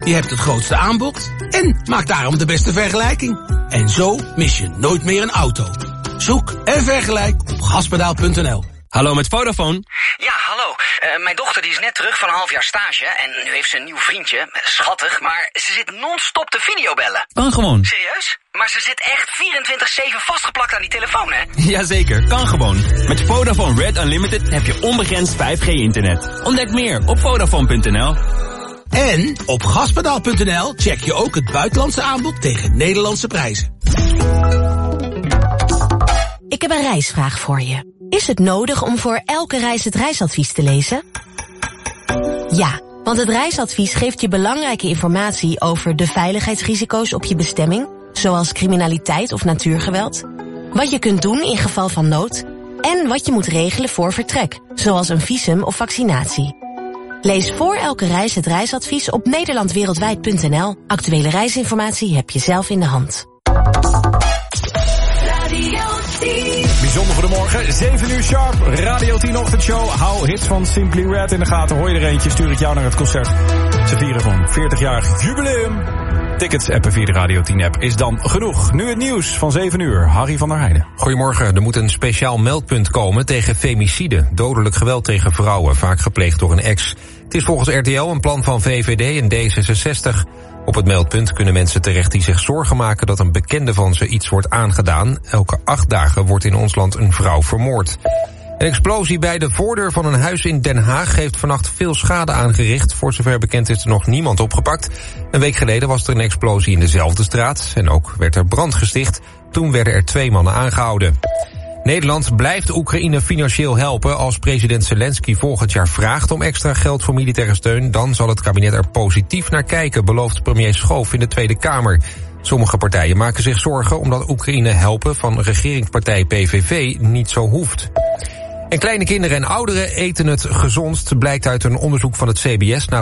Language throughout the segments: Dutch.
Je hebt het grootste aanbod en maak daarom de beste vergelijking. En zo mis je nooit meer een auto. Zoek en vergelijk op gaspedaal.nl. Hallo, met Vodafone. Ja, hallo. Mijn dochter die is net terug van een half jaar stage en nu heeft ze een nieuw vriendje. Schattig, maar ze zit non-stop te videobellen. Kan gewoon. Serieus? Maar ze zit echt 24/7 vastgeplakt aan die telefoon, hè? Jazeker, kan gewoon. Met Vodafone Red Unlimited heb je onbegrensd 5G-internet. Ontdek meer op Vodafone.nl. En op gaspedaal.nl check je ook het buitenlandse aanbod tegen Nederlandse prijzen. Ik heb een reisvraag voor je. Is het nodig om voor elke reis het reisadvies te lezen? Ja, want het reisadvies geeft je belangrijke informatie over de veiligheidsrisico's op je bestemming, zoals criminaliteit of natuurgeweld, wat je kunt doen in geval van nood en wat je moet regelen voor vertrek, zoals een visum of vaccinatie. Lees voor elke reis het reisadvies op nederlandwereldwijd.nl. Actuele reisinformatie heb je zelf in de hand. Bijzonder goedemorgen, 7 uur sharp, Radio 10 ochtendshow. Hou hits van Simply Red in de gaten. Hoor je er eentje, stuur ik jou naar het concert. Ze vieren van 40-jarig jubileum. Tickets appen via de Radio 10 app is dan genoeg. Nu het nieuws van 7 uur, Harry van der Heijden. Goedemorgen, er moet een speciaal meldpunt komen tegen femicide. Dodelijk geweld tegen vrouwen, vaak gepleegd door een ex. Het is volgens RTL een plan van VVD en D66. Op het meldpunt kunnen mensen terecht die zich zorgen maken dat een bekende van ze iets wordt aangedaan. Elke 8 dagen wordt in ons land een vrouw vermoord. Een explosie bij de voordeur van een huis in Den Haag heeft vannacht veel schade aangericht. Voor zover bekend is er nog niemand opgepakt. Een week geleden was er een explosie in dezelfde straat en ook werd er brand gesticht. Toen werden er 2 mannen aangehouden. Nederland blijft Oekraïne financieel helpen. Als president Zelensky volgend jaar vraagt om extra geld voor militaire steun, dan zal het kabinet er positief naar kijken, belooft premier Schoof in de Tweede Kamer. Sommige partijen maken zich zorgen omdat Oekraïne helpen van regeringspartij PVV niet zo hoeft. En kleine kinderen en ouderen eten het gezondst, blijkt uit een onderzoek van het CBS naar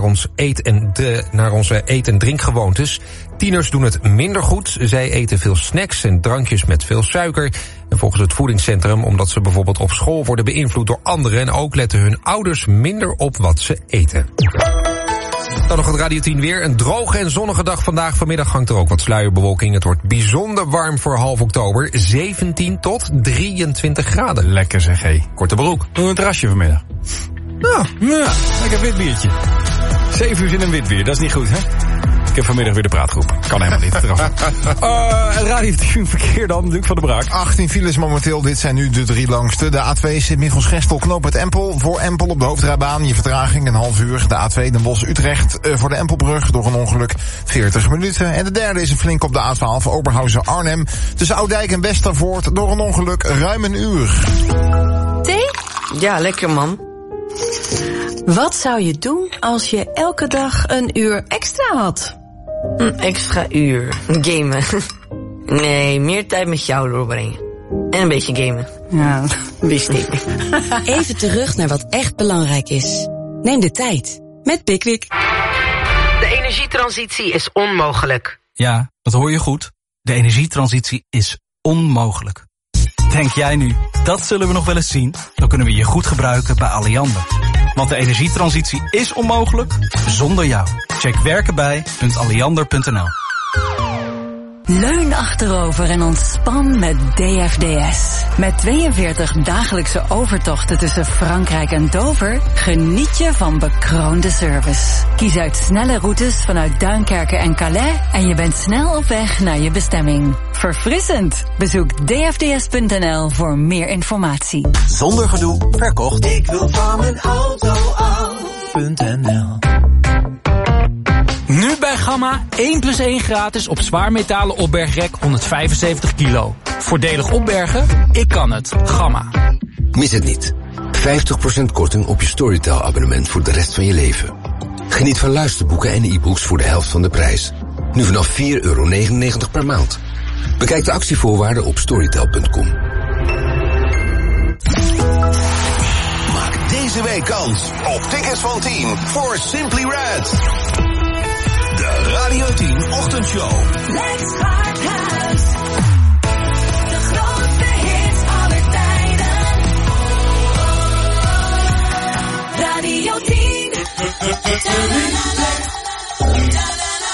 onze eet- en drinkgewoontes. Tieners doen het minder goed. Zij eten veel snacks en drankjes met veel suiker. En volgens het voedingscentrum omdat ze bijvoorbeeld op school worden beïnvloed door anderen. En ook letten hun ouders minder op wat ze eten. Dan nog het Radio 10 weer. Een droge en zonnige dag vandaag. Vanmiddag hangt er ook wat sluierbewolking. Het wordt bijzonder warm voor half oktober. 17 tot 23 graden. Lekker zeg, hé. Korte broek. Doe een terrasje vanmiddag. Ja, lekker wit biertje. 7 uur in een wit bier, dat is niet goed, hè? Ik heb vanmiddag weer de praatgroep. Kan helemaal niet. Het Radio 10 verkeer dan, Luc van der Braak. 18 files momenteel, dit zijn nu de 3 langste. De A2 Sint-Michiels-Gestel, knooppunt Empel. Voor Empel op de hoofdrijbaan, je vertraging een half uur. De A2 Den Bosch-Utrecht voor de Empelbrug door een ongeluk 40 minuten. En de derde is een flink op de A12 Oberhausen-Arnhem. Tussen Oudijk en Westervoort door een ongeluk ruim een uur. Thee? Ja, lekker man. Wat zou je doen als je elke dag een uur extra had? Een extra uur. Gamen. Nee, meer tijd met jou doorbrengen. En een beetje gamen. Ja, wist ik. Even terug naar wat echt belangrijk is. Neem de tijd. Met Pickwick. De energietransitie is onmogelijk. Ja, dat hoor je goed. De energietransitie is onmogelijk. Denk jij nu, dat zullen we nog wel eens zien? Dan kunnen we je goed gebruiken bij Alliander. Want de energietransitie is onmogelijk zonder jou. Check werkenbij.alliander.nl. Leun achterover en ontspan met DFDS. Met 42 dagelijkse overtochten tussen Frankrijk en Dover geniet je van bekroonde service. Kies uit snelle routes vanuit Duinkerke en Calais en je bent snel op weg naar je bestemming. Verfrissend! Bezoek dfds.nl voor meer informatie. Zonder gedoe, verkocht. Ik wil van mijn auto af.nl. Nu bij Gamma 1+1 gratis op zwaarmetalen opbergrek 175 kilo. Voordelig opbergen? Ik kan het. Gamma. Mis het niet. 50% korting op je Storytel abonnement voor de rest van je leven. Geniet van luisterboeken en e-books voor de helft van de prijs. Nu vanaf €4,99 per maand. Bekijk de actievoorwaarden op storytel.com. Maak deze week kans op tickets van 10 voor Simply Red. De Radio 10 ochtendshow. Lex Hardhuis. De grootste hits aller tijden. Radio 10.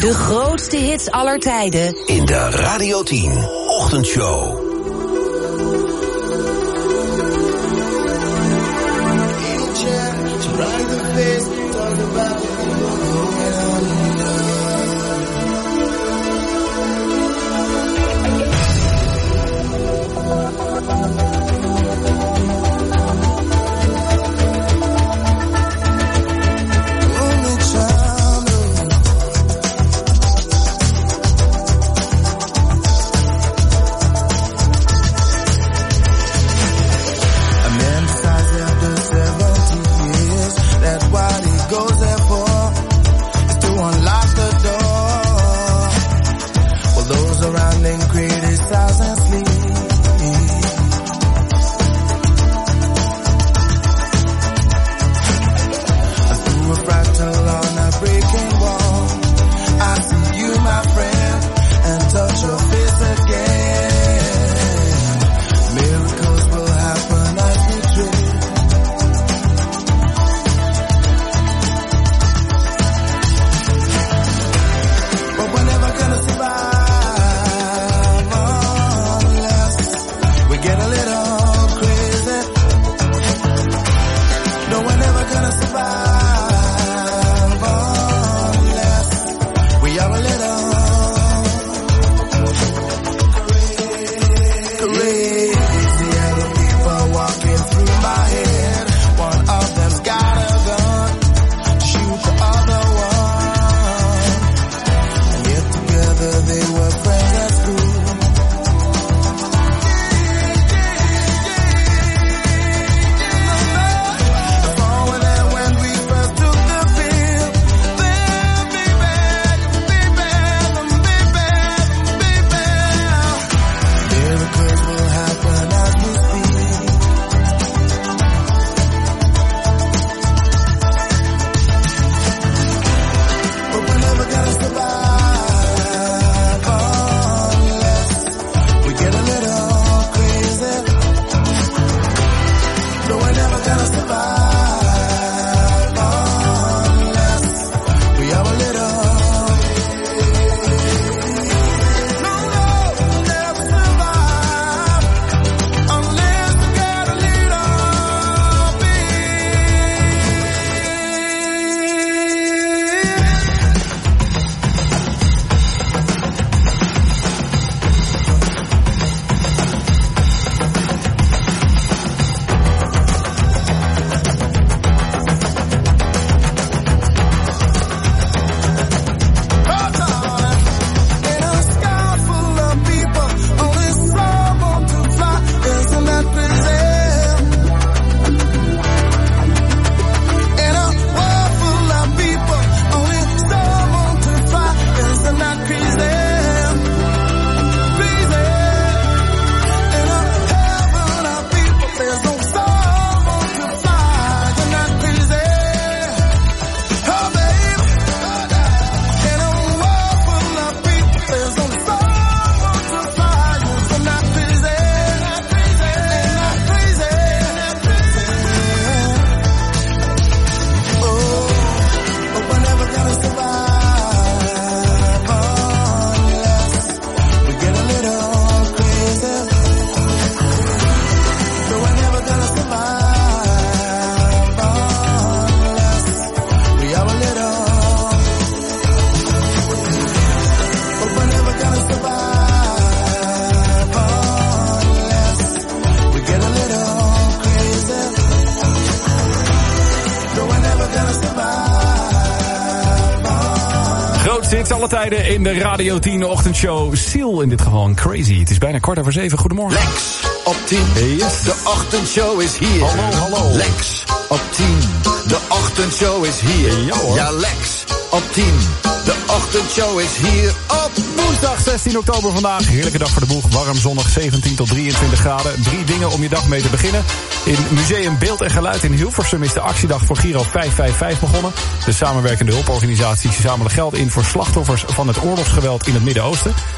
De grootste hits aller tijden. In de Radio 10 Ochtendshow. Hits alle tijden in de Radio 10 ochtendshow. Seal in dit geval een Crazy. Het is bijna 7:15. Goedemorgen. Lex op 10. Yes. De ochtendshow is hier. Hallo. Lex op 10. De ochtendshow is hier. Ja hoor. Ja, Lex op 10. De ochtendshow is hier op woensdag 16 oktober vandaag. Heerlijke dag voor de boeg. Warm, zonnig, 17 tot 23 graden. 3 dingen om je dag mee te beginnen. In Museum Beeld en Geluid in Hilversum is de actiedag voor Giro 555 begonnen. De samenwerkende hulporganisaties zamelen geld in voor slachtoffers van het oorlogsgeweld in het Midden-Oosten.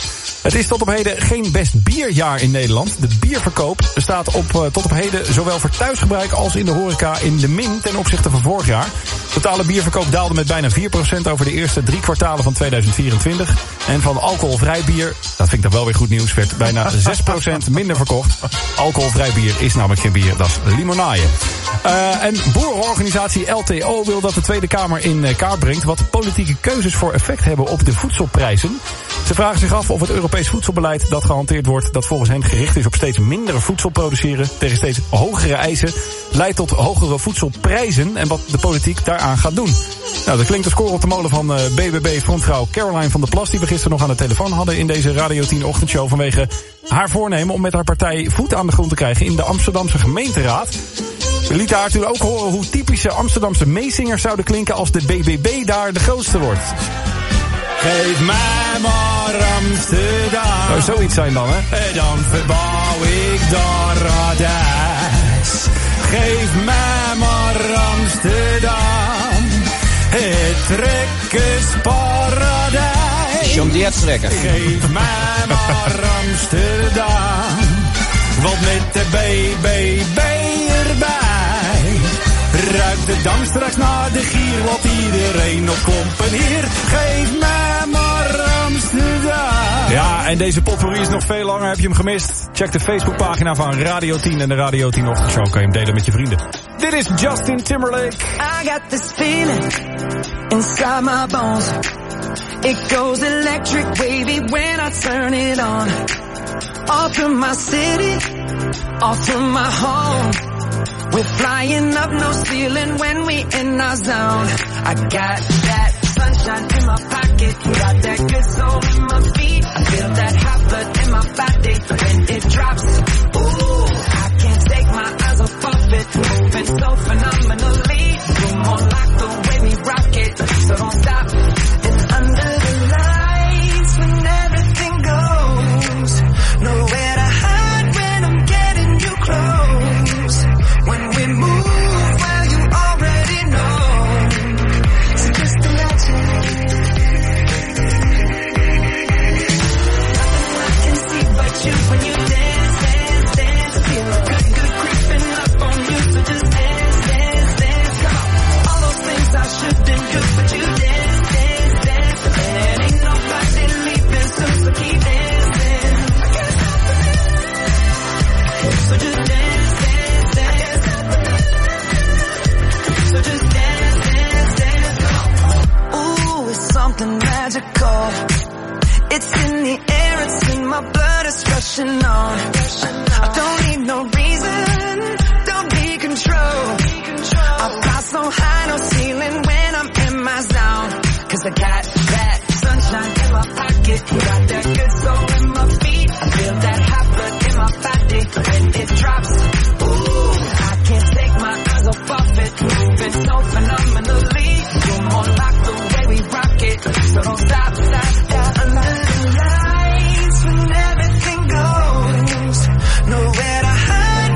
Het is tot op heden geen best bierjaar in Nederland. De bierverkoop staat tot op heden zowel voor thuisgebruik als in de horeca in de min ten opzichte van vorig jaar. Totale bierverkoop daalde met bijna 4% over de eerste 3 kwartalen van 2024. En van alcoholvrij bier, dat vind ik dan wel weer goed nieuws, werd bijna 6% minder verkocht. Alcoholvrij bier is namelijk geen bier, dat is limonade. En boerenorganisatie LTO wil dat de Tweede Kamer in kaart brengt wat politieke keuzes voor effect hebben op de voedselprijzen. Ze vragen zich af of het Europees voedselbeleid dat gehanteerd wordt, dat volgens hen gericht is op steeds minder voedsel produceren tegen steeds hogere eisen, leidt tot hogere voedselprijzen en wat de politiek daaraan gaat doen. Nou, dat klinkt de score op de molen van BBB-frontvrouw Caroline van der Plas, die we gisteren nog aan de telefoon hadden in deze Radio 10 ochtendshow vanwege haar voornemen om met haar partij voet aan de grond te krijgen in de Amsterdamse gemeenteraad. We lieten haar toen ook horen hoe typische Amsterdamse meezingers zouden klinken als de BBB daar de grootste wordt. Geef mij maar Amsterdam. Zou zoiets zijn dan, hè? Dan verbouw ik daar radijs. Geef mij maar Amsterdam. Het trekkersparadijs. John Dietz trekken. Geef mij maar Amsterdam. Want met de BBB erbij ruikt de dam straks naar de gier, wat iedereen op klompen hier. Geef mij maar Amsterdam. Ja, en deze potpourri is nog veel langer. Heb je hem gemist? Check de Facebookpagina van Radio 10 en de Radio 10 ochtendshow. Kan je hem delen met je vrienden. Dit is Justin Timberlake. I got this feeling inside my bones. It goes electric wavy when I turn it on. Off from my city, off from my home. We're flying up, no ceiling when we in our zone. I got that sunshine in my pocket, got that good soul in my feet. I feel that hot blood in my body when it drops. Ooh, I can't take my eyes off of it, moving so phenomenally. You're more like the way we rock it, so don't stop. And under the lights when everything goes, nowhere to hide when I'm getting you close. When we move, well, you already know. So just imagine. Nothing I can see but you when you dance, dance, dance. Feel good, good creeping up on you. So just dance, dance, dance. Come on. All those things I shouldn't do, but you dance, dance, dance. And ain't nobody leaving soon, so keep dancing. I can't stop the feeling. So just dance. So just dance, dance, dance. Ooh, it's something magical. It's in the air, it's in my blood, it's rushing on. I don't need no reason, don't be control. I fly so high, no ceiling when I'm in my zone. Cause I got that sunshine in my pocket, got that good soul in my feet. I feel that hot blood in my body when it drops. Ooh, I can't take my eyes off of it, moving so phenomenally. You're more like the way we rock it, so don't stop, stop, stop. Under the lights when everything goes, nowhere to hide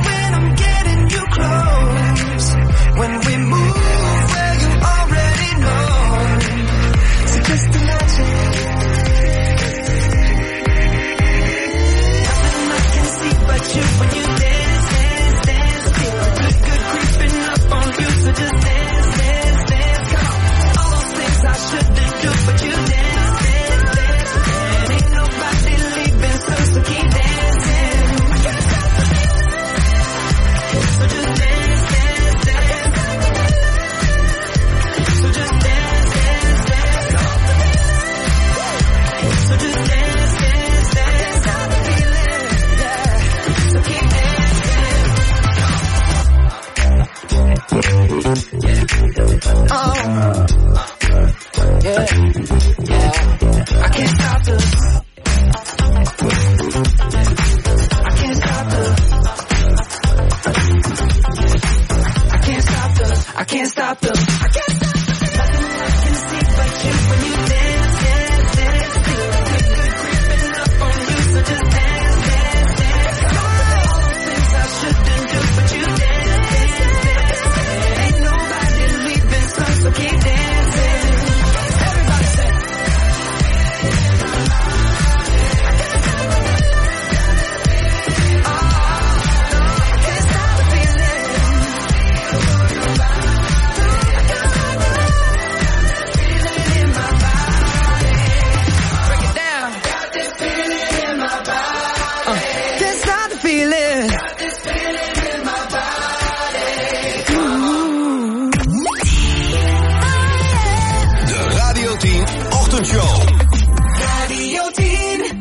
Ochtendshow. Radio 10.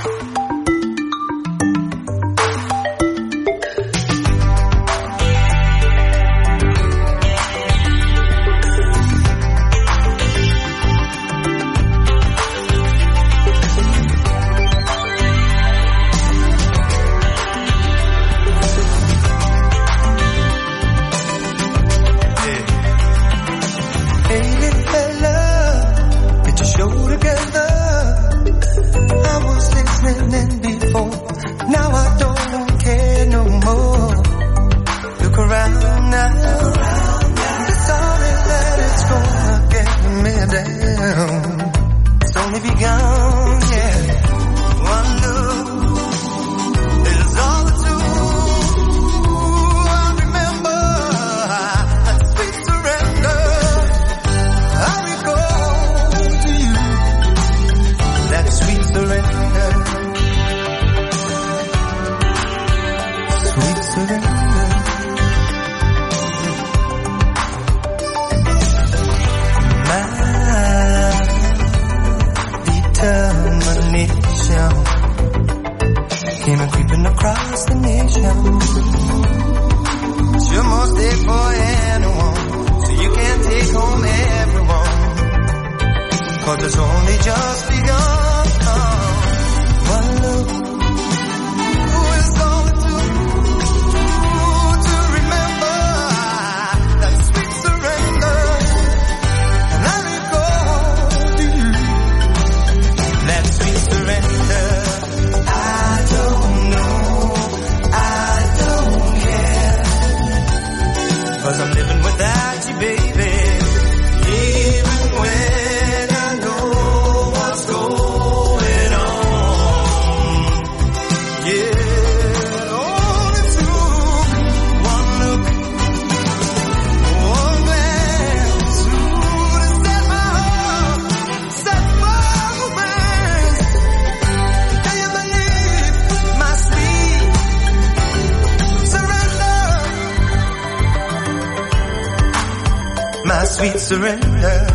Sweet surrender.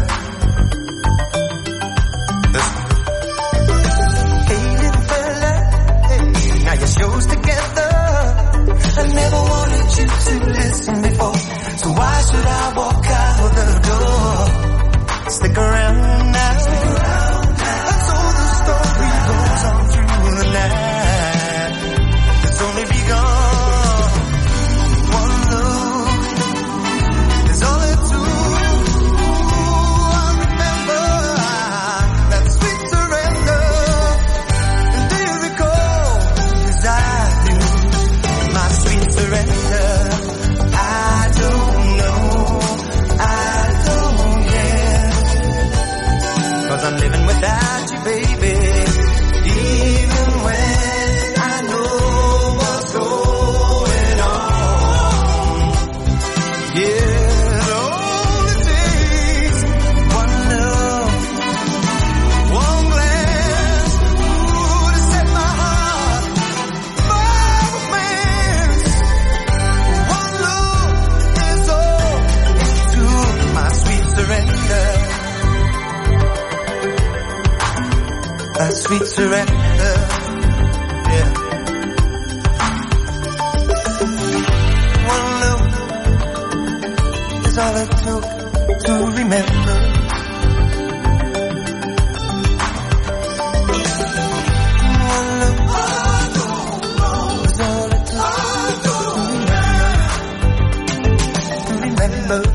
Hey, little fella, hey, now your show's together. I never wanted you to listen before, so why should I walk out the door? Stick around now. That's all the story goes on through the night. It's only begun. One look is all it took. I'm living without you, baby. Even when I know what's going on. Yeah, it only takes one love, one glance, ooh, to set my heart by romance. One look is all it took, my sweet surrender. A sweet surrender, yeah. One look is all it took to remember. One look is all it took to remember.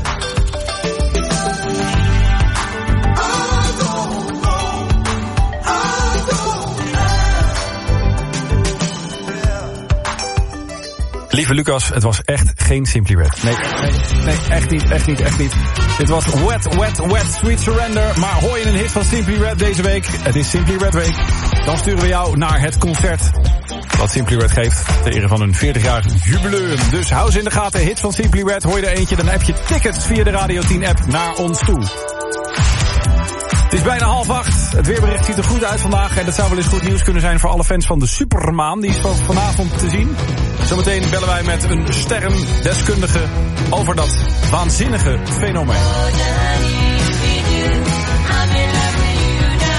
Lieve Lucas, het was echt geen Simply Red. Nee, echt niet. Dit was Wet, Sweet Surrender. Maar hoor je een hit van Simply Red deze week? Het is Simply Red Week. Dan sturen we jou naar het concert wat Simply Red geeft ter ere van hun 40-jarig jubileum. Dus hou ze in de gaten. Hit van Simply Red. Hoor je er eentje, dan heb je tickets via de Radio 10 app naar ons toe. Het is bijna 7:30. Het weerbericht ziet er goed uit vandaag. En dat zou wel eens goed nieuws kunnen zijn voor alle fans van de Supermaan. Die is vanavond te zien. Zometeen bellen wij met een sterrendeskundige over dat waanzinnige fenomeen.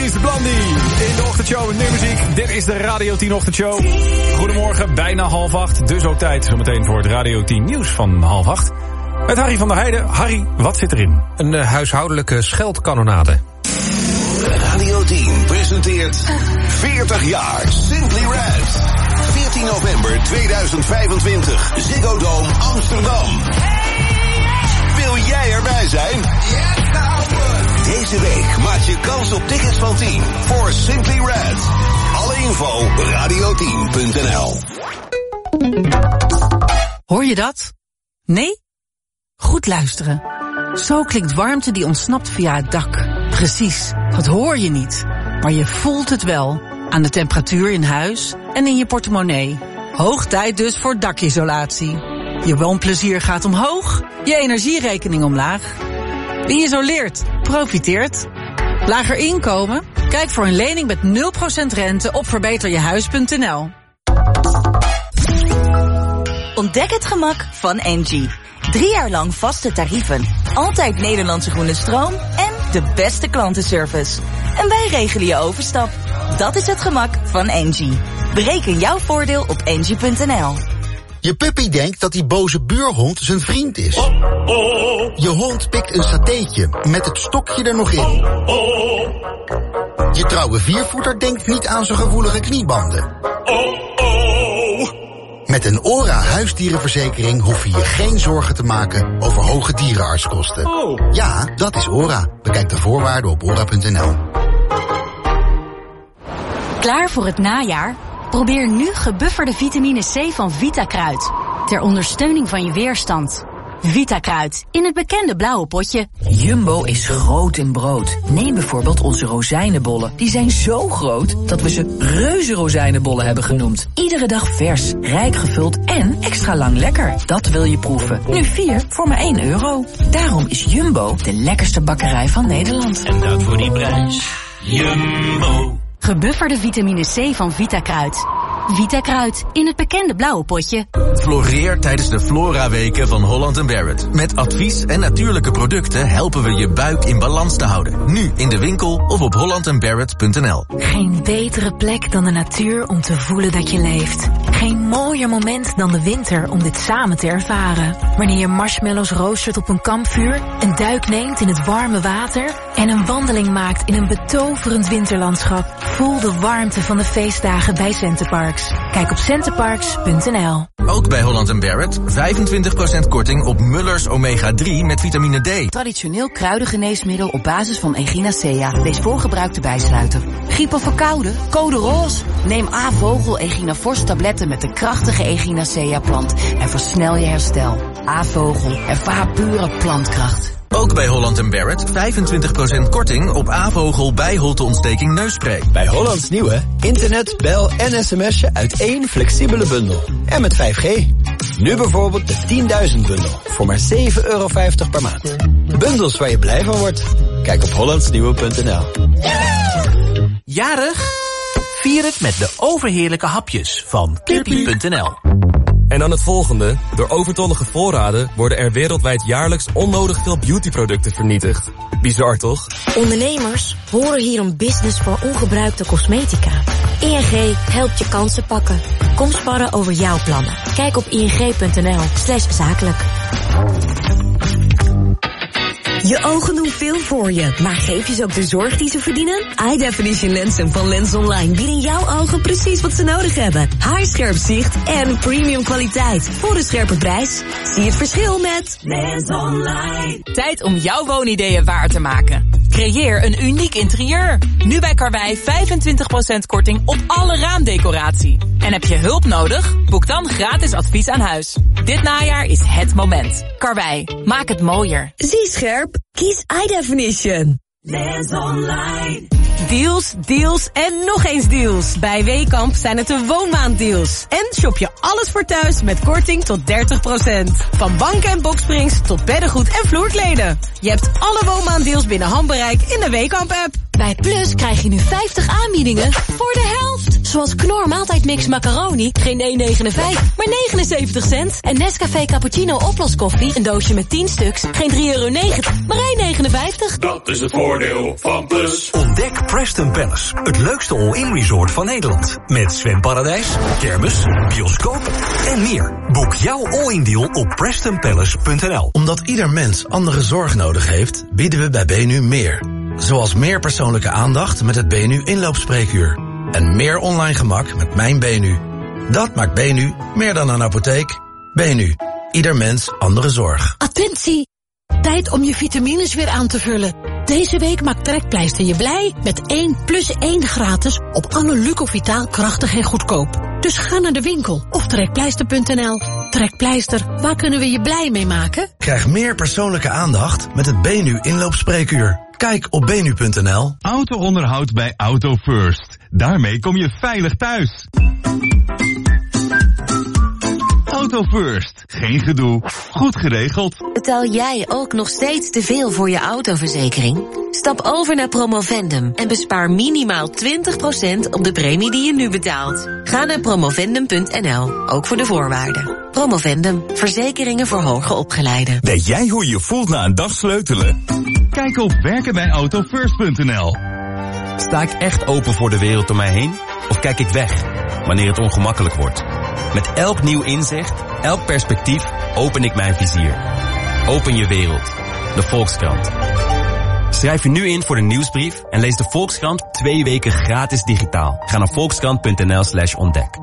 Louise Blondie in de ochtendshow met meer muziek. Dit is de Radio 10 ochtendshow. Goedemorgen, bijna 7:30. Dus ook tijd zometeen voor het Radio 10 nieuws van 7:30. Met Harry van der Heijden. Harry, wat zit erin? Een huishoudelijke scheldkanonade. Radio 10 presenteert 40 jaar Simply Red. 14 november 2025. Ziggo Dome Amsterdam. Wil jij erbij zijn? Deze week maak je kans op tickets van 10 voor Simply Red. Alle info radio10.nl. Hoor je dat? Nee? Goed luisteren. Zo klinkt warmte die ontsnapt via het dak. Precies, dat hoor je niet. Maar je voelt het wel. Aan de temperatuur in huis en in je portemonnee. Hoog tijd dus voor dakisolatie. Je woonplezier gaat omhoog, je energierekening omlaag. Wie isoleert, profiteert. Lager inkomen? Kijk voor een lening met 0% rente op verbeterjehuis.nl. Ontdek het gemak van Engie. 3 jaar lang vaste tarieven, altijd Nederlandse groene stroom en de beste klantenservice. En wij regelen je overstap. Dat is het gemak van Engie. Bereken jouw voordeel op engie.nl. Je puppy denkt dat die boze buurhond zijn vriend is. Je hond pikt een satéetje met het stokje er nog in. Je trouwe viervoeter denkt niet aan zijn gevoelige kniebanden. Met een ORA huisdierenverzekering hoef je je geen zorgen te maken over hoge dierenartskosten. Ja, dat is ORA. Bekijk de voorwaarden op ora.nl. Klaar voor het najaar? Probeer nu gebufferde vitamine C van Vitakruid. Ter ondersteuning van je weerstand. Vitakruid, in het bekende blauwe potje. Jumbo is groot in brood. Neem bijvoorbeeld onze rozijnenbollen. Die zijn zo groot dat we ze reuze rozijnenbollen hebben genoemd. Iedere dag vers, rijk gevuld en extra lang lekker. Dat wil je proeven. Nu 4 voor maar €1. Daarom is Jumbo de lekkerste bakkerij van Nederland. En dat voor die prijs. Jumbo. Gebufferde vitamine C van Vitakruid. Vitakruid, in het bekende blauwe potje. Floreer tijdens de Flora-weken van Holland & Barrett. Met advies en natuurlijke producten helpen we je buik in balans te houden. Nu in de winkel of op hollandandbarrett.nl. Geen betere plek dan de natuur om te voelen dat je leeft. Geen mooier moment dan de winter om dit samen te ervaren. Wanneer je marshmallows roostert op een kampvuur, een duik neemt in het warme water en een wandeling maakt in een betoverend winterlandschap. Voel de warmte van de feestdagen bij Centerparks. Kijk op centerparks.nl. Ook bij Holland & Barrett 25% korting op Muller's Omega 3 met vitamine D. Traditioneel kruidengeneesmiddel op basis van Echinacea. Lees voorgebruik te bijsluiten. Griep of verkouden? Code roze. Neem A-vogel Echinafors tabletten met de krachtige Echinacea-plant. En versnel je herstel. A-vogel. Ervaar pure plantkracht. Ook bij Holland & Barrett 25% korting op A-vogel bijholteontsteking neusspray. Bij Hollands Nieuwe internet, bel en sms'je uit 1 flexibele bundel. En met 5G. Nu bijvoorbeeld de 10.000 bundel voor maar €7,50 per maand. Bundels waar je blij van wordt. Kijk op hollandsnieuwe.nl. Jarig? Vier het met de overheerlijke hapjes van Kippie.nl. En dan het volgende. Door overtollige voorraden worden er wereldwijd jaarlijks onnodig veel beautyproducten vernietigd. Bizar toch? Ondernemers horen hier een business voor ongebruikte cosmetica. ING helpt je kansen pakken. Kom sparren over jouw plannen. Kijk op ing.nl/zakelijk. Je ogen doen veel voor je, maar geef je ze ook de zorg die ze verdienen? Eye Definition lenzen van Lens Online bieden jouw ogen precies wat ze nodig hebben. Haarscherp zicht en premium kwaliteit voor een scherpe prijs. Zie het verschil met Lens Online. Tijd om jouw woonideeën waar te maken. Creëer een uniek interieur. Nu bij Karwei 25% korting op alle raamdecoratie. En heb je hulp nodig? Boek dan gratis advies aan huis. Dit najaar is het moment. Karwei, maak het mooier. Zie scherp, kies Eye Definition. Lens Online. Deals, deals en nog eens deals. Bij Weekamp zijn het de woonmaanddeals. En shop je alles voor thuis met korting tot 30%. Van banken en boksprings tot beddengoed en vloerkleden. Je hebt alle woonmaanddeals binnen handbereik in de Weekamp-app. Bij Plus krijg je nu 50 aanbiedingen voor de helft. Zoals Knor maaltijdmix macaroni, geen 1,59, maar 79 cent. En Nescafé Cappuccino oploskoffie, een doosje met 10 stuks, geen €3,90, maar €1,59. Dat is het voordeel van Plus. Ontdek Preston Palace, het leukste all-in resort van Nederland. Met zwemparadijs, kermis, bioscoop en meer. Boek jouw all-in deal op PrestonPalace.nl. Omdat ieder mens andere zorg nodig heeft, bieden we bij BNU meer. Zoals meer persoonlijke aandacht met het BNU inloopspreekuur. En meer online gemak met Mijn BNU. Dat maakt BNU meer dan een apotheek. BNU, ieder mens andere zorg. Attentie! Tijd om je vitamines weer aan te vullen. Deze week maakt Trekpleister je blij met 1+1 gratis op alle Lucovitaal krachtig en goedkoop. Dus ga naar de winkel of trekpleister.nl. Trekpleister, waar kunnen we je blij mee maken? Krijg meer persoonlijke aandacht met het BNU inloopspreekuur. Kijk op bnu.nl. Auto-onderhoud bij Auto First. Daarmee kom je veilig thuis. Auto First. Geen gedoe. Goed geregeld. Betaal jij ook nog steeds te veel voor je autoverzekering? Stap over naar Promovendum en bespaar minimaal 20% op de premie die je nu betaalt. Ga naar promovendum.nl, ook voor de voorwaarden. Promovendum, verzekeringen voor hoger opgeleiden. Weet jij hoe je voelt na een dag sleutelen? Kijk op werkenbijautofirst.nl. Sta ik echt open voor de wereld om mij heen? Of kijk ik weg wanneer het ongemakkelijk wordt? Met elk nieuw inzicht, elk perspectief, open ik mijn vizier. Open je wereld. De Volkskrant. Schrijf je nu in voor de nieuwsbrief en lees de Volkskrant 2 weken gratis digitaal. Ga naar volkskrant.nl/ontdek.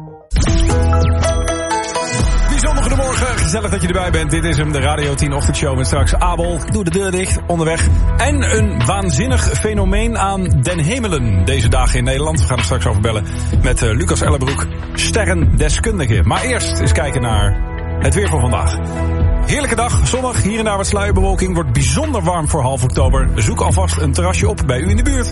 Bijzonder goedemorgen, gezellig dat je erbij bent. Dit is hem, de Radio 10 Ochtendshow met straks Abel. Doe de deur dicht, onderweg. En een waanzinnig fenomeen aan den hemelen deze dagen in Nederland. We gaan er straks over bellen met Lucas Ellenbroek, sterrendeskundige. Maar eerst eens kijken naar het weer van vandaag. Heerlijke dag, zonnig, hier en daar wat sluierbewolking. Wordt bijzonder warm voor half oktober. Zoek alvast een terrasje op bij u in de buurt.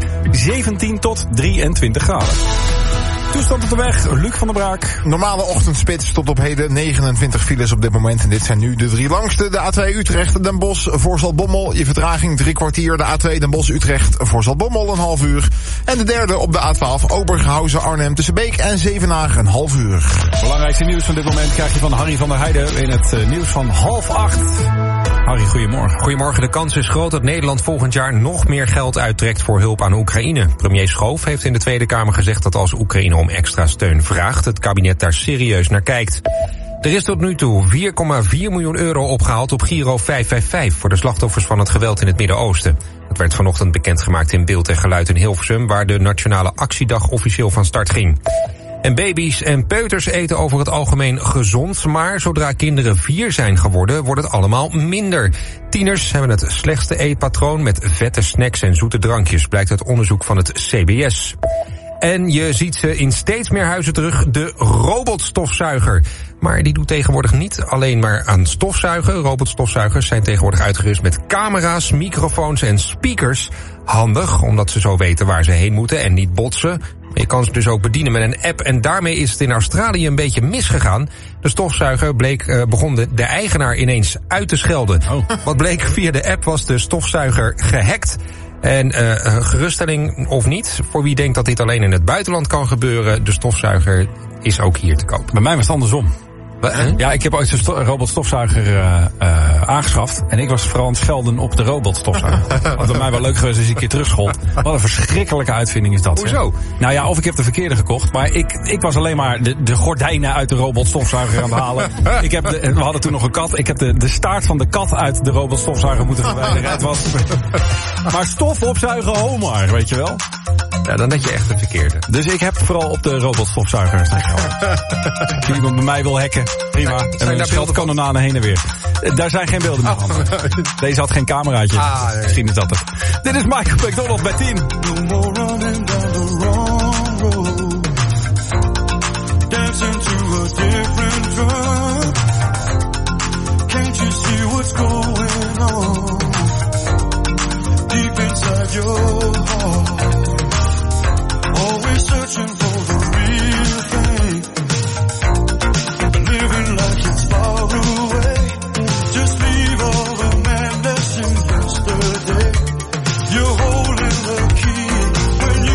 17 tot 23 graden. Toestand op de weg, Luc van der Braak. Normale ochtendspits tot op heden 29 files op dit moment. En dit zijn nu de 3 langste. De A2 Utrecht, Den Bosch, voor Zaltbommel. Je vertraging 3 kwartier. De A2 Den Bosch Utrecht, voor Zaltbommel een half uur. En de derde op de A12 Oberhausen Arnhem tussen Beek en Zevenaar een half uur. Belangrijkste nieuws van dit moment krijg je van Harry van der Heijden in het nieuws van 7:30. Harry, goedemorgen. Goedemorgen. De kans is groot dat Nederland volgend jaar nog meer geld uittrekt voor hulp aan Oekraïne. Premier Schoof heeft in de Tweede Kamer gezegd dat als Oekraïne om extra steun vraagt, het kabinet daar serieus naar kijkt. Er is tot nu toe 4,4 miljoen euro opgehaald op Giro 555 voor de slachtoffers van het geweld in het Midden-Oosten. Dat werd vanochtend bekendgemaakt in Beeld en Geluid in Hilversum, waar de Nationale Actiedag officieel van start ging. En baby's en peuters eten over het algemeen gezond, maar zodra kinderen 4 zijn geworden, wordt het allemaal minder. Tieners hebben het slechtste eetpatroon met vette snacks en zoete drankjes, blijkt uit onderzoek van het CBS. En je ziet ze in steeds meer huizen terug, de robotstofzuiger. Maar die doet tegenwoordig niet alleen maar aan stofzuigen. Robotstofzuigers zijn tegenwoordig uitgerust met camera's, microfoons en speakers. Handig, omdat ze zo weten waar ze heen moeten en niet botsen. Je kan ze dus ook bedienen met een app en daarmee is het in Australië een beetje misgegaan. De stofzuiger begon de eigenaar ineens uit te schelden. Wat bleek, via de app was de stofzuiger gehackt. En geruststelling of niet, voor wie denkt dat dit alleen in het buitenland kan gebeuren, de stofzuiger is ook hier te koop. Bij mij was het andersom. Ja, ik heb ooit zo'n robotstofzuiger aangeschaft. En ik was vooral aan het schelden op de robotstofzuiger. Wat bij mij wel leuk geweest is, een keer terugschold. Wat een verschrikkelijke uitvinding is dat. Hoezo? Nou ja, of ik heb de verkeerde gekocht. Maar ik was alleen maar de gordijnen uit de robotstofzuiger aan het halen. We hadden toen nog een kat. Ik heb de staart van de kat uit de robotstofzuiger moeten verwijderen. Het was maar stof opzuigen, Homer, weet je wel. Ja, dan had je echt de verkeerde. Dus ik heb vooral op de robotstofzuiger staan. Als iemand bij mij wil hacken, prima. En dan scheld kanonanen heen en weer. Daar zijn geen beelden meer van. Deze had geen cameraatje. Nee. Misschien is dat het. Dit is Michael McDonald bij 10. No more running down the wrong road. Dancing to a different drum. Can't you see what's going on? Deep inside your heart. Always searching for the real thing. Living like it's far away. Just leave all the madness in yesterday. You're holding the key when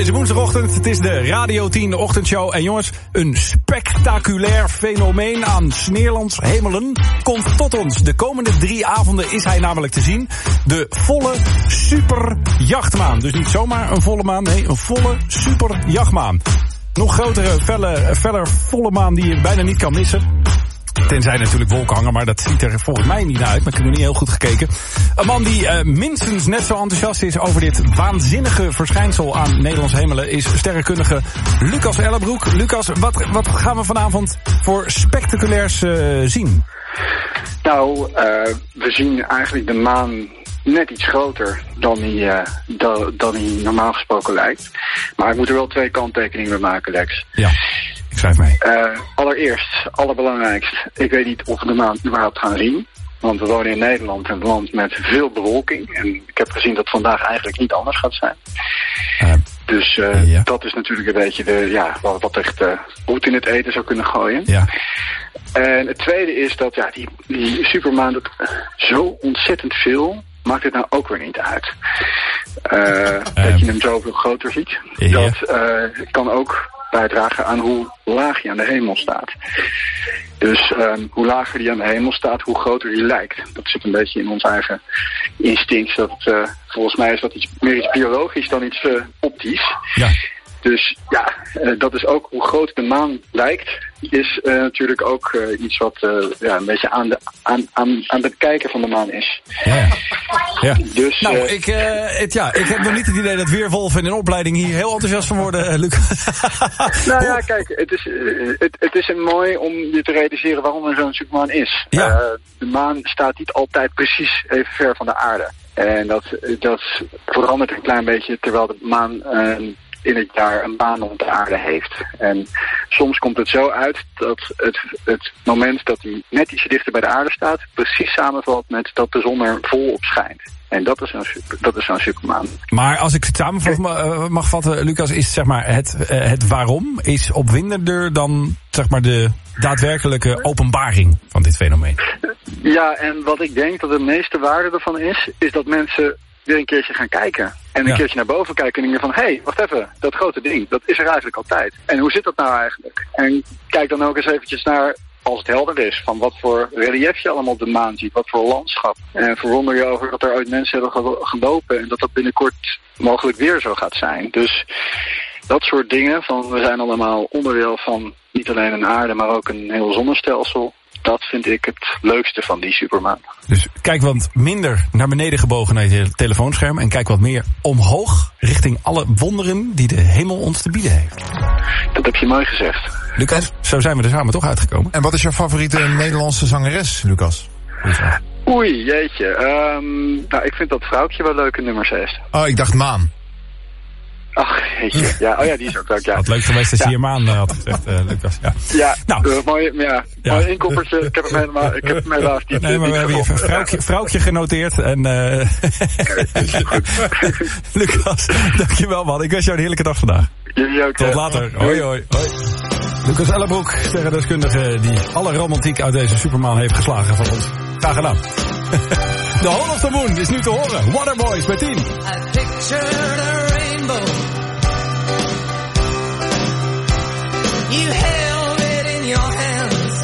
deze woensdagochtend. Het is de Radio 10 de ochtendshow. En jongens, een spectaculair fenomeen aan Sneerlands hemelen komt tot ons. De komende 3 avonden is hij namelijk te zien. De volle superjachtmaan. Dus niet zomaar een volle maan, nee, een volle superjachtmaan. Nog grotere, feller volle maan die je bijna niet kan missen. Tenzij natuurlijk wolken hangen, maar dat ziet er volgens mij niet uit. Maar ik heb nog niet heel goed gekeken. Een man die minstens net zo enthousiast is over dit waanzinnige verschijnsel aan Nederlands hemelen is sterrenkundige Lucas Ellebroek. Lucas, wat gaan we vanavond voor spectaculairs zien? Nou, we zien eigenlijk de maan net iets groter dan die normaal gesproken lijkt. Maar ik moet er wel 2 kanttekeningen bij maken, Lex. Ja. Ik schrijf mee. Allereerst, allerbelangrijkst, ik weet niet of we de maan überhaupt gaan zien. Want we wonen in Nederland, een land met veel bewolking. En ik heb gezien dat vandaag eigenlijk niet anders gaat zijn. Dus dat is natuurlijk een beetje wat echt roet in het eten zou kunnen gooien. Ja. En het tweede is dat die supermaan doet zo ontzettend veel. Maakt het nou ook weer niet uit. Dat je hem zoveel groter ziet. Dat kan ook bijdragen aan hoe laag je aan de hemel staat. Dus hoe lager die aan de hemel staat, hoe groter die lijkt. Dat zit een beetje in ons eigen instinct. Volgens mij is dat iets biologisch dan iets optisch. Ja. Dus dat is ook hoe groot de maan lijkt, is natuurlijk ook iets wat een beetje aan de kijker van de maan is. Ja. Dus, nou, ik heb nog niet het idee dat Weerwolf in een opleiding hier heel enthousiast van worden, Lucas. Nou ja, kijk, het is mooi om je te realiseren waarom er zo'n supermaan is. Ja. De maan staat niet altijd precies even ver van de aarde. En dat verandert een klein beetje terwijl de maan in het jaar een baan om de aarde heeft. En soms komt het zo uit dat het moment dat hij net ietsje dichter bij de aarde staat precies samenvalt met dat de zon er volop schijnt. En dat is zo'n supermaan. Maar als ik het samen mag vatten, Lucas, is zeg maar het waarom is opwindender dan zeg maar de daadwerkelijke openbaring van dit fenomeen. Ja, en wat ik denk dat de meeste waarde ervan is dat mensen weer een keertje gaan kijken. En een keertje naar boven kijken en denken van, hé, wacht even, dat grote ding, dat is er eigenlijk altijd. En hoe zit dat nou eigenlijk? En kijk dan ook eens eventjes naar, als het helder is, van wat voor relief je allemaal op de maan ziet, wat voor landschap. En verwonder je over dat er ooit mensen hebben gelopen en dat binnenkort mogelijk weer zo gaat zijn. Dus dat soort dingen, van we zijn allemaal onderdeel van niet alleen een aarde, maar ook een heel zonnestelsel. Dat vind ik het leukste van die supermaan. Dus kijk wat minder naar beneden gebogen naar je telefoonscherm en kijk wat meer omhoog richting alle wonderen die de hemel ons te bieden heeft. Dat heb je mooi gezegd. Lucas, zo zijn we er samen toch uitgekomen. En wat is jouw favoriete Nederlandse zangeres, Lucas? Oei, jeetje. Ik vind dat Vrouwtje wel leuke nummers heeft. Oh, ik dacht Maan. Ach, jeetje. Ja, die is ook leuk, ja. Wat leuk geweest als je hier Maan had gezegd, Lucas. Ja, mooi inkoppertje. Ik heb hem helaas niet. Nee, maar we hebben hier vrouwtje genoteerd. En Lucas, dankjewel man. Ik wens jou een heerlijke dag vandaag. Jullie ook. Tot later. Hoi. Lucas Ellebroek, sterrendeskundige die alle romantiek uit deze supermaan heeft geslagen van ons. Graag gedaan. The Hole of the Moon is nu te horen. Waterboys bij 10. You held it in your hands.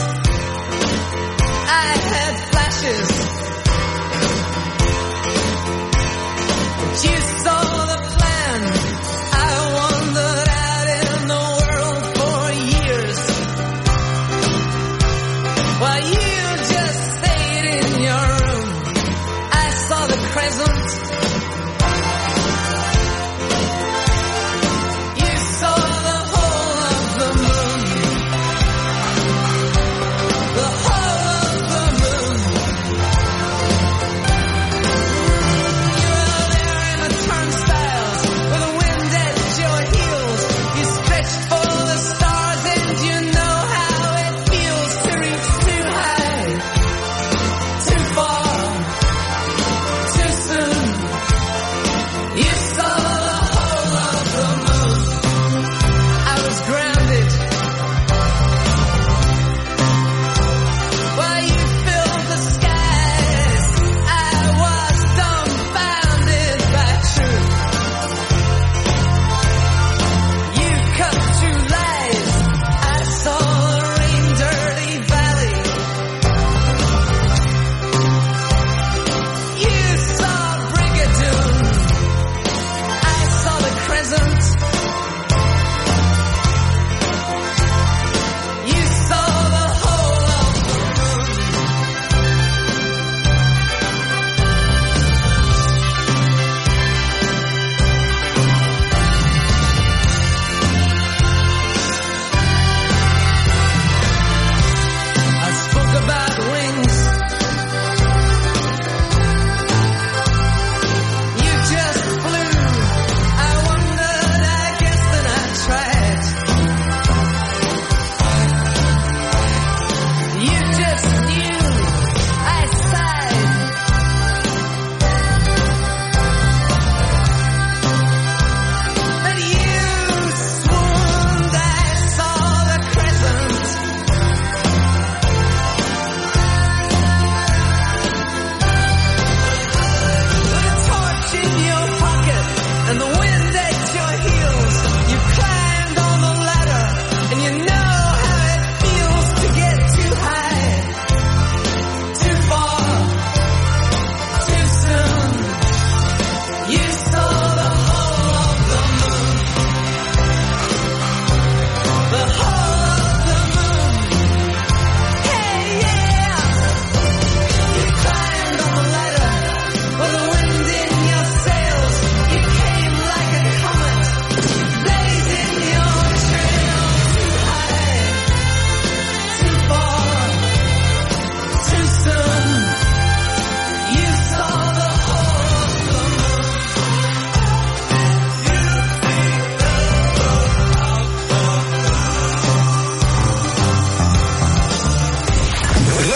I had flashes. But you saw the plan. I wandered out in the world for years. While you just stayed in your room. I saw the crescent. For the stars, and you know how it feels to reach too high.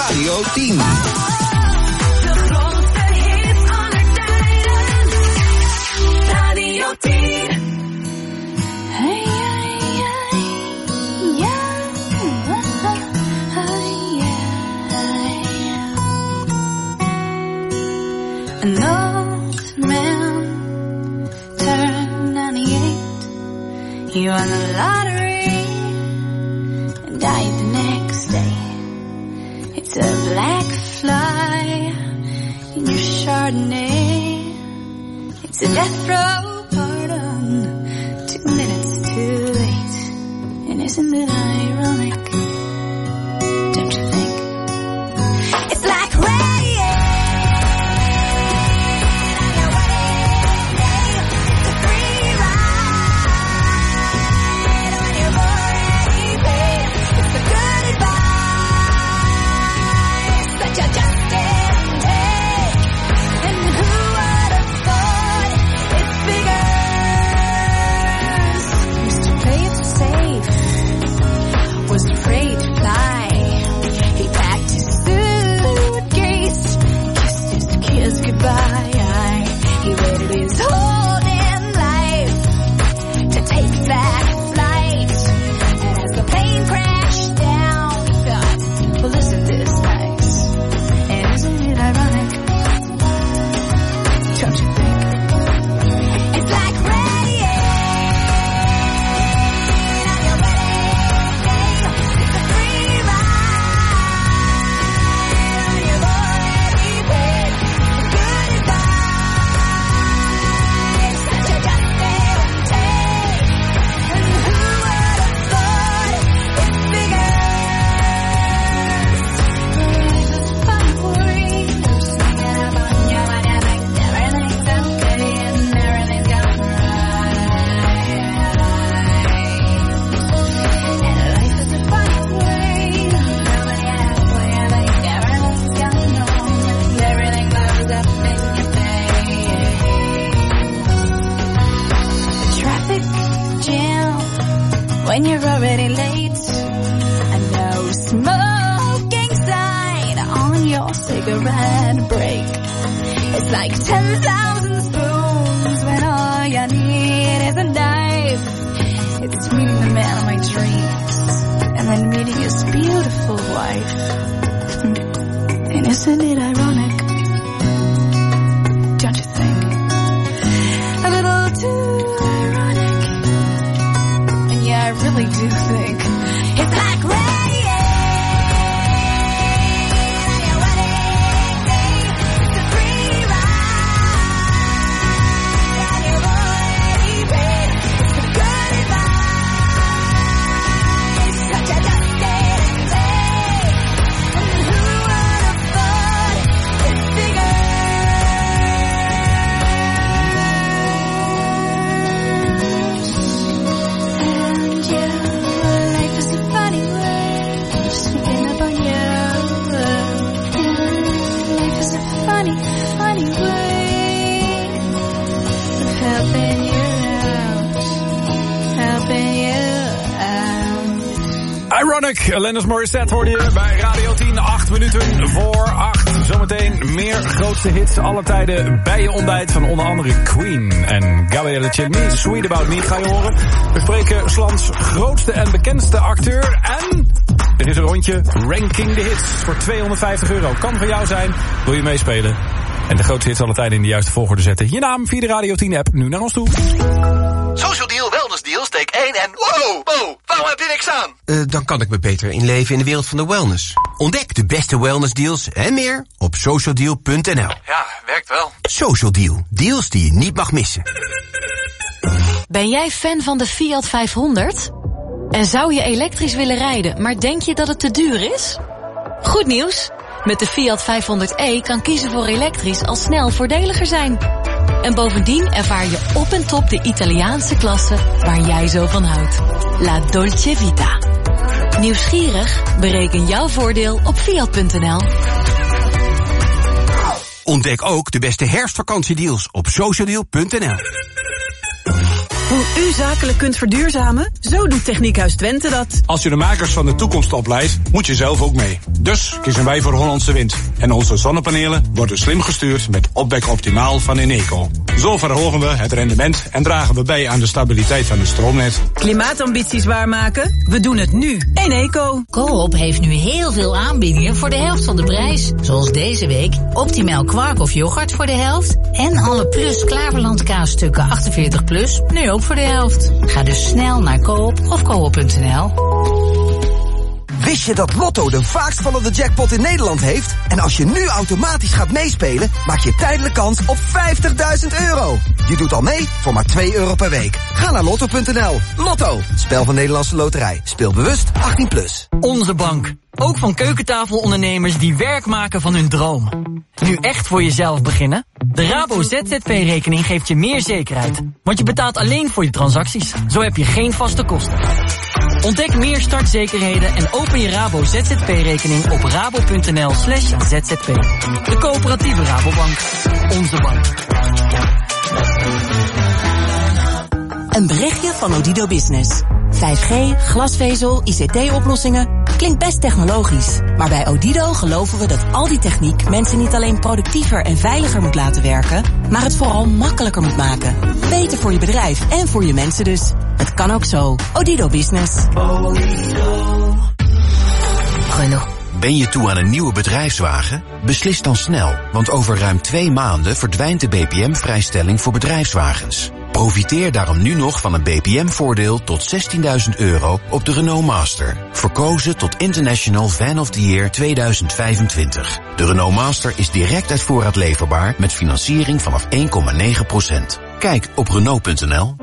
Radio 10. De grootste hits aller tijden. Radio 10. Hey, hey, hey, yeah. An old man turned 98. He won the lottery and died the next day. It's a black fly in your Chardonnay. It's a death row pardon, 2 minutes too late. And isn't it ironic? Don't you think? It's like rain. When you're already late, and no smoking sign on your cigarette break. It's like 10,000 spoons when all you need is a knife. It's meeting the man of my dreams, and then meeting his beautiful wife. And isn't it ironic? Don't you think? A little too ironic. I really do think it's like rain. Ironic, Alanis Morissette hoorde je bij Radio 10, 8 minuten voor 8. Zometeen meer grootste hits aller tijden bij je ontbijt van onder andere Queen en Gabrielle Chilmi. Sweet About Me ga je horen. We spreken 's lands grootste en bekendste acteur en er is een rondje Ranking the Hits voor €250. Kan van jou zijn, wil je meespelen? En de grootste hits aller tijden in de juiste volgorde zetten. Je naam via de Radio 10 app nu naar ons toe. Social Deal, Wellness Deal, steek 1 en wow, waarom heb je niks aan? Dan kan ik me beter inleven in de wereld van de wellness. Ontdek de beste wellness deals en meer op socialdeal.nl. Ja, werkt wel. Social Deal, deals die je niet mag missen. Ben jij fan van de Fiat 500? En zou je elektrisch willen rijden, maar denk je dat het te duur is? Goed nieuws! Met de Fiat 500e kan kiezen voor elektrisch al snel voordeliger zijn. En bovendien ervaar je op en top de Italiaanse klasse waar jij zo van houdt. La Dolce Vita. Nieuwsgierig? Bereken jouw voordeel op Fiat.nl. Ontdek ook de beste herfstvakantiedeals op socialdeal.nl. Hoe u zakelijk kunt verduurzamen? Zo doet Techniekhuis Twente dat. Als je de makers van de toekomst opleidt, moet je zelf ook mee. Dus kiezen wij voor Hollandse Wind. En onze zonnepanelen worden slim gestuurd met Opwek Optimaal van Eneco. Zo verhogen we het rendement en dragen we bij aan de stabiliteit van het stroomnet. Klimaatambities waarmaken? We doen het nu. Eneco. Coop heeft nu heel veel aanbiedingen voor de helft van de prijs. Zoals deze week Optimaal kwark of yoghurt voor de helft. En alle Plus Klaverland kaasstukken 48 plus, nu ook voor de helft. Ga dus snel naar Coop of coop.nl. Wist je dat Lotto de vaakst vallende jackpot in Nederland heeft? En als je nu automatisch gaat meespelen, maak je tijdelijk kans op €50.000. Je doet al mee voor maar €2 per week. Ga naar lotto.nl. Lotto, spel van Nederlandse Loterij. Speel bewust 18 plus. Onze bank. Ook van keukentafelondernemers die werk maken van hun droom. Nu echt voor jezelf beginnen? De Rabo ZZP-rekening geeft je meer zekerheid. Want je betaalt alleen voor je transacties. Zo heb je geen vaste kosten. Ontdek meer startzekerheden en open je Rabo ZZP-rekening op rabo.nl/zzp. De coöperatieve Rabobank. Onze bank. Een berichtje van Odido Business. 5G, glasvezel, ICT-oplossingen. Klinkt best technologisch. Maar bij Odido geloven we dat al die techniek mensen niet alleen productiever en veiliger moet laten werken, maar het vooral makkelijker moet maken. Beter voor je bedrijf en voor je mensen dus. Het kan ook zo. Odido Business. Renault. Ben je toe aan een nieuwe bedrijfswagen? Beslis dan snel, want over ruim 2 maanden verdwijnt de BPM-vrijstelling voor bedrijfswagens. Profiteer daarom nu nog van een BPM-voordeel tot €16.000 op de Renault Master. Verkozen tot International Van of the Year 2025. De Renault Master is direct uit voorraad leverbaar met financiering vanaf 1,9%. Kijk op Renault.nl.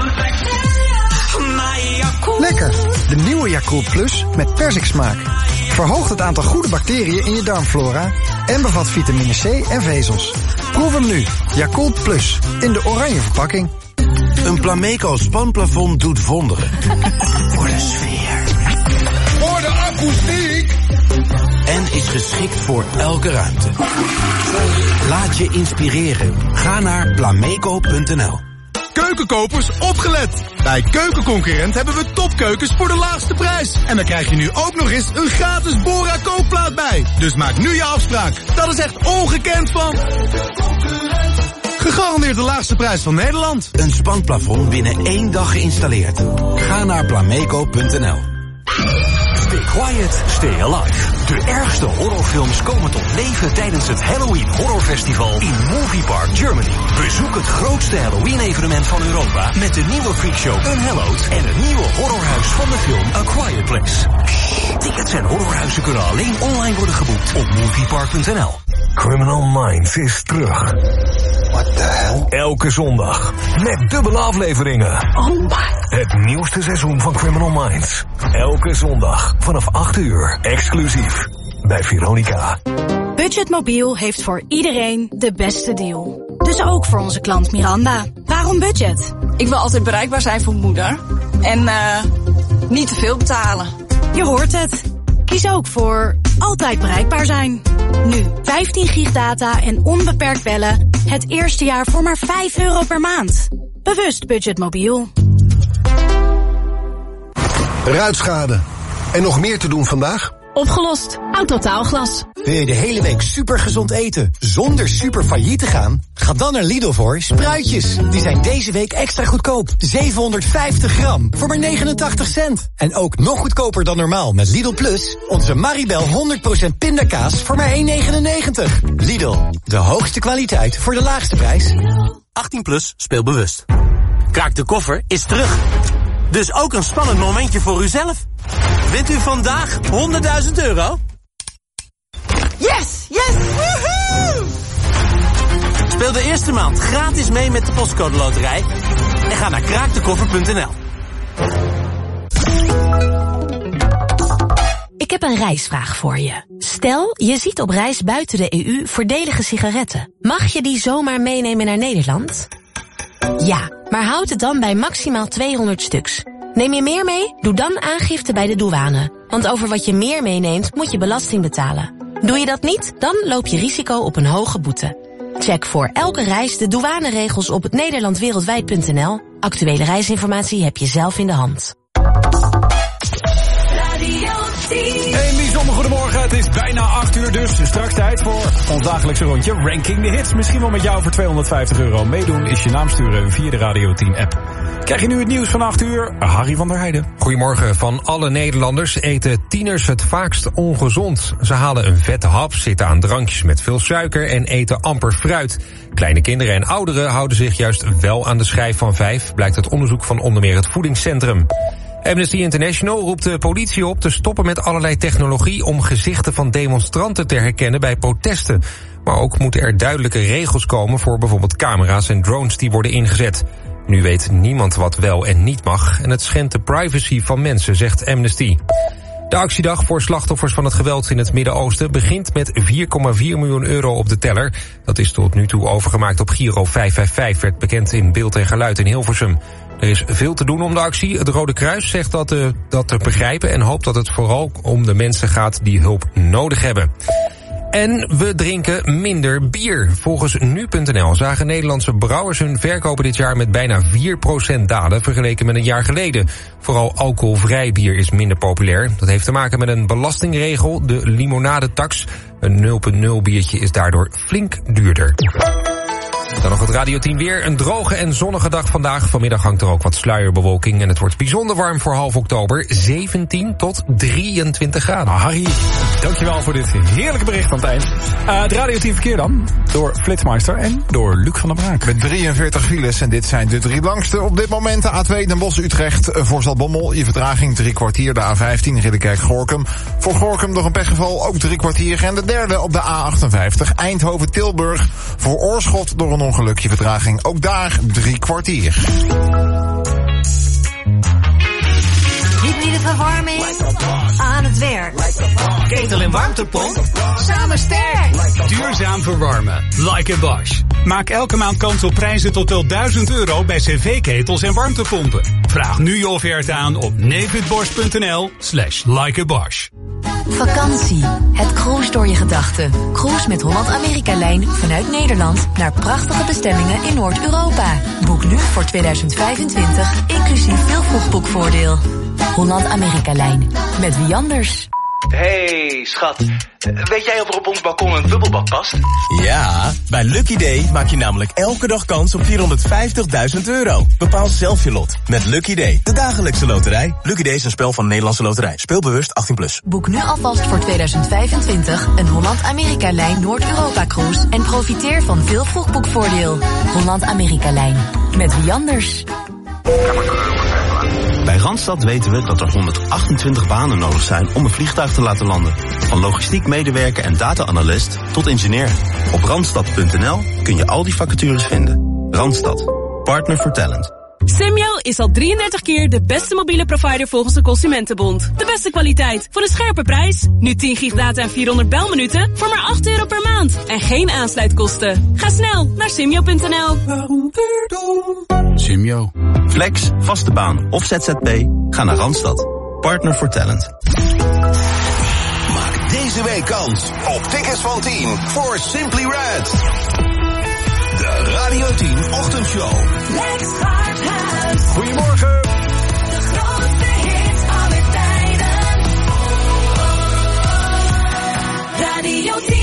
Lekker, de nieuwe Yakult Plus met persiksmaak. Verhoogt het aantal goede bacteriën in je darmflora en bevat vitamine C en vezels. Proef hem nu, Yakult Plus, in de oranje verpakking. Een Plameco spanplafond doet wonderen. Voor de sfeer. Voor de akoestiek. En is geschikt voor elke ruimte. Laat je inspireren. Ga naar plameco.nl. Keukenkopers, opgelet! Bij Keukenconcurrent hebben we topkeukens voor de laagste prijs. En dan krijg je nu ook nog eens een gratis Bora kookplaat bij. Dus maak nu je afspraak. Dat is echt ongekend van... Gegarandeerd de laagste prijs van Nederland. Een spanplafond binnen 1 dag geïnstalleerd. Ga naar plameco.nl. Stay quiet, stay alive. De ergste horrorfilms komen tot leven tijdens het Halloween Horror Festival in Movie Park Germany. Bezoek het grootste Halloween-evenement van Europa met de nieuwe freakshow Unhallowed en het nieuwe horrorhuis van de film A Quiet Place. Tickets en horrorhuizen kunnen alleen online worden geboekt op moviepark.nl. Criminal Minds is terug. What the hell? Elke zondag. Met dubbele afleveringen. Oh my. Het nieuwste seizoen van Criminal Minds. Elke zondag vanaf 8 uur. Exclusief bij Veronica. Budgetmobiel heeft voor iedereen de beste deal. Dus ook voor onze klant Miranda. Waarom budget? Ik wil altijd bereikbaar zijn voor moeder. En niet te veel betalen. Je hoort het. Kies ook voor altijd bereikbaar zijn. Nu 15 gig data en onbeperkt bellen. Het eerste jaar voor maar €5 per maand. Bewust budgetmobiel. Ruitschade. En nog meer te doen vandaag? Opgelost. Autotaalglas. Wil je de hele week supergezond eten zonder super failliet te gaan? Ga dan naar Lidl voor spruitjes. Die zijn deze week extra goedkoop. 750 gram voor maar 89 cent. En ook nog goedkoper dan normaal met Lidl Plus. Onze Maribel 100% pindakaas voor maar 1,99. Lidl, de hoogste kwaliteit voor de laagste prijs. 18 plus, speel bewust. Kraak de koffer is terug. Dus ook een spannend momentje voor uzelf. Wint u vandaag €100.000? Yes! Yes! Woehoe! Speel de eerste maand gratis mee met de Postcode Loterij. En ga naar kraakdekoffer.nl. Ik heb een reisvraag voor je. Stel, je ziet op reis buiten de EU voordelige sigaretten. Mag je die zomaar meenemen naar Nederland? Ja, maar houd het dan bij maximaal 200 stuks. Neem je meer mee? Doe dan aangifte bij de douane. Want over wat je meer meeneemt, moet je belasting betalen. Doe je dat niet, dan loop je risico op een hoge boete. Check voor elke reis de douaneregels op het nederlandwereldwijd.nl. Actuele reisinformatie heb je zelf in de hand. Een bijzonder goedemorgen, het is bijna 8 uur, dus straks tijd voor ons dagelijkse rondje Ranking the Hits. Misschien wel met jou voor €250. Meedoen is je naam sturen via de Radio 10 app. Krijg je nu het nieuws van 8 uur, Harry van der Heijden. Goedemorgen. Van alle Nederlanders eten tieners het vaakst ongezond. Ze halen een vette hap, zitten aan drankjes met veel suiker en eten amper fruit. Kleine kinderen en ouderen houden zich juist wel aan de schijf van 5, blijkt uit onderzoek van onder meer het Voedingscentrum. Amnesty International roept de politie op te stoppen met allerlei technologie om gezichten van demonstranten te herkennen bij protesten. Maar ook moeten er duidelijke regels komen voor bijvoorbeeld camera's en drones die worden ingezet. Nu weet niemand wat wel en niet mag en het schendt de privacy van mensen, zegt Amnesty. De actiedag voor slachtoffers van het geweld in het Midden-Oosten begint met €4,4 miljoen op de teller. Dat is tot nu toe overgemaakt op Giro 555, werd bekend in Beeld en Geluid in Hilversum. Er is veel te doen om de actie. Het Rode Kruis zegt dat te begrijpen en hoopt dat het vooral om de mensen gaat die hulp nodig hebben. En we drinken minder bier. Volgens nu.nl zagen Nederlandse brouwers hun verkopen dit jaar met bijna 4% dalen vergeleken met een jaar geleden. Vooral alcoholvrij bier is minder populair. Dat heeft te maken met een belastingregel, de limonadetax. Een 0,0 biertje is daardoor flink duurder. Dan nog het Radio 10 weer. Een droge en zonnige dag vandaag. Vanmiddag hangt er ook wat sluierbewolking en het wordt bijzonder warm voor half oktober. 17 tot 23 graden. Harry, dankjewel voor dit heerlijke bericht aan het eind. Het Radio 10 verkeer dan, door Flitsmeister en door Luc van der Braak. Met 43 files en dit zijn de 3 langste. Op dit moment de A2 Den Bosch-Utrecht voor Zaltbommel. Je vertraging 3 kwartier. De A15 Ridderkerk-Gorkum. Voor Gorkum nog een pechgeval, ook 3 kwartier. En de derde op de A58 Eindhoven-Tilburg. Voor Oorschot door een ongelukje vertraging. Ook daar 3 kwartier. Hybride verwarming aan het werk. Ketel en warmtepomp. Samen sterk. Duurzaam verwarmen. Like a Bosch. Maak elke maand kans op prijzen tot wel €1000 bij cv-ketels en warmtepompen. Vraag nu je offerte aan op nevidbosch.nl/likeabosch. Vakantie. Het cruise door je gedachten. Cruise met Holland-Amerika-lijn vanuit Nederland naar prachtige bestemmingen in Noord-Europa. Boek nu voor 2025, inclusief veel vroegboekvoordeel. Holland-Amerika-lijn. Met wie anders? Hey, schat. Weet jij of er op ons balkon een bubbelbad past? Ja, bij Lucky Day maak je namelijk elke dag kans op €450.000. Bepaal zelf je lot met Lucky Day, de dagelijkse loterij. Lucky Day is een spel van Nederlandse Loterij. Speel bewust 18+. Boek nu alvast voor 2025 een Holland-Amerika-lijn Noord-Europa-cruise en profiteer van veel vroegboekvoordeel. Holland-Amerika-lijn. Met wie anders? Bij Randstad weten we dat er 128 banen nodig zijn om een vliegtuig te laten landen. Van logistiek medewerker en data-analyst tot ingenieur. Op randstad.nl kun je al die vacatures vinden. Randstad. Partner for Talent. Simyo is al 33 keer de beste mobiele provider volgens de Consumentenbond. De beste kwaliteit voor een scherpe prijs. Nu 10 gig data en 400 belminuten voor maar €8 per maand. En geen aansluitkosten. Ga snel naar simyo.nl. Simyo. Flex, vaste baan of ZZP? Ga naar Randstad. Partner for Talent. Maak deze week kans op tickets van 10 voor Simply Red. De Radio 10 Ochtendshow. Lex Harthuis. Goedemorgen. De grootste hits aller tijden. Radio 10.